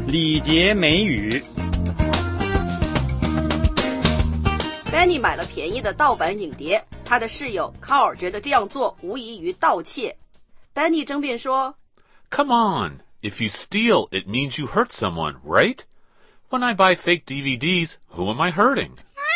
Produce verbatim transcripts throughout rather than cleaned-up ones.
礼节美语。 Benny 买了便宜的盗版影碟，他的室友 Carl 觉得这样做无异于盗窃。Benny 争辩说 Come on, if you steal, it means you hurt someone, right? When I buy fake D V Ds, who am I hurting?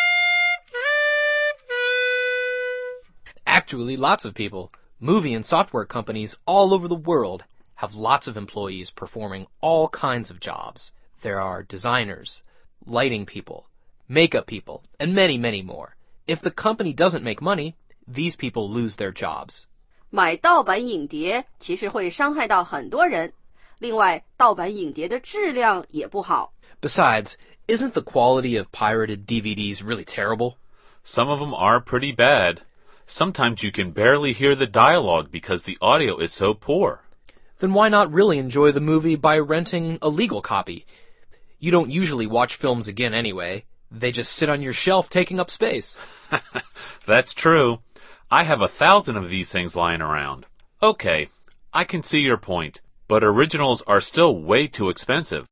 Actually, lots of people, movie and software companies all over the world, have lots of employees performing all kinds of jobs. There are designers, lighting people, makeup people, and many, many more. If the company doesn't make money, these people lose their jobs. 买盗版影碟其实会伤害到很多人，另外盗版影碟的质量也不好。 Besides, isn't the quality of pirated D V Ds really terrible? Some of them are pretty bad. Sometimes you can barely hear the dialogue because the audio is so poor. Then why not really enjoy the movie by renting a legal copy? You don't usually watch films again anyway. They just sit on your shelf taking up space. That's true. I have a thousand of these things lying around. Okay, I can see your point, but originals are still way too expensive.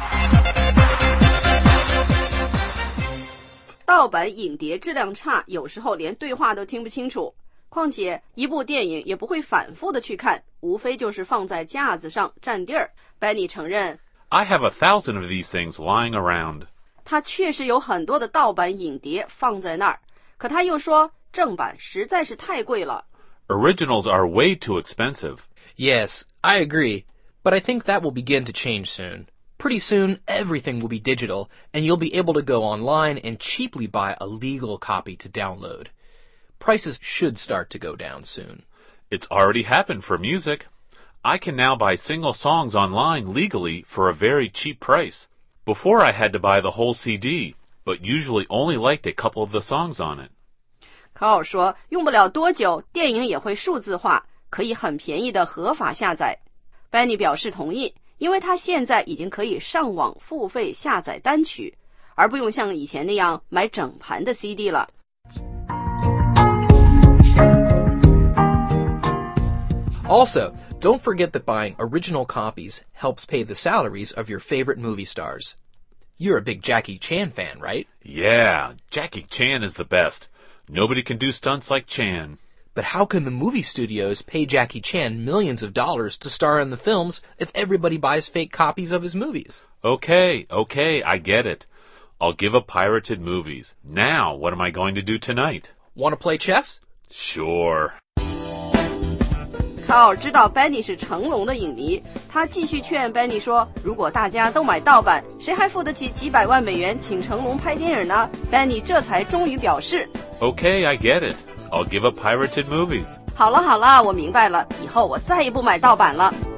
盗版影碟质量差，有时候连对话都听不清楚。况且一部电影也不会反复的去看，无非就是放在架子上占地儿。Benny 承认 I have a thousand of these things lying around. 他确实有很多的盗版影碟放在那儿，可他又说正版实在是太贵了。 Originals are way too expensive. Yes, I agree. But I think that will begin to change soon. Pretty soon, everything will be digital, and you'll be able to go online and cheaply buy a legal copy to download. Prices should start to go down soon. It's already happened for music. I can now buy single songs online legally for a very cheap price. Before I had to buy the whole C D, but usually only liked a couple of the songs on it. 考尔说用不了多久电影也会数字化，可以很便宜的合法下载。 Benny 表示同意，因为他现在已经可以上网付费下载单曲，而不用像以前那样买整盘的 C D 了。 Also, don't forget that buying original copies helps pay the salaries of your favorite movie stars. You're a big Jackie Chan fan, right? Yeah, Jackie Chan is the best. Nobody can do stunts like Chan. But how can the movie studios pay Jackie Chan millions of dollars to star in the films if everybody buys fake copies of his movies? Okay, okay, I get it. I'll give up pirated movies. Now, what am I going to do tonight? Want to play chess? Sure. 考尔知道 Benny 是成龙的影迷，他继续劝 Benny 说，如果大家都买盗版，谁还付得起几百万美元请成龙拍电影呢？ Benny 这才终于表示 Okay, I get it. I'll give up pirated movies. 好了好了，我明白了，以后我再也不买盗版了。